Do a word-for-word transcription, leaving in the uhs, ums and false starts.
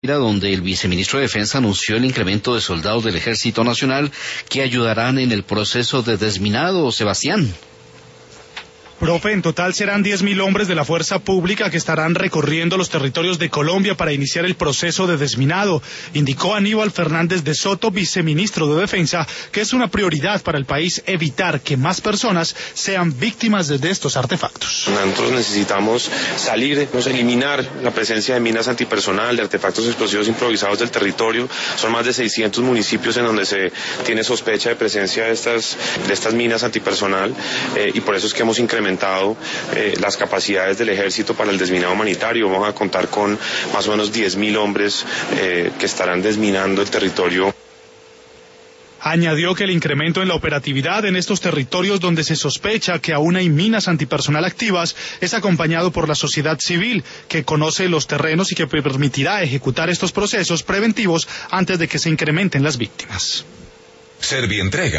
donde el viceministro de Defensa anunció el incremento de soldados del Ejército Nacional que ayudarán en el proceso de desminado. Sebastián. Profe, en total serán diez mil hombres de la fuerza pública que estarán recorriendo los territorios de Colombia para iniciar el proceso de desminado. Indicó Aníbal Fernández de Soto, viceministro de Defensa, que es una prioridad para el país evitar que más personas sean víctimas de estos artefactos. Nosotros necesitamos salir, eliminar la presencia de minas antipersonal, de artefactos explosivos improvisados del territorio. Son más de seiscientos municipios en donde se tiene sospecha de presencia de estas, de estas minas antipersonal eh, y por eso es que hemos incrementado Eh, las capacidades del ejército para el desminado humanitario. Vamos a contar con más o menos diez mil hombres eh, que estarán desminando el territorio. Añadió que el incremento en la operatividad en estos territorios donde se sospecha que aún hay minas antipersonal activas es acompañado por la sociedad civil, que conoce los terrenos y que permitirá ejecutar estos procesos preventivos antes de que se incrementen las víctimas. Servientrega.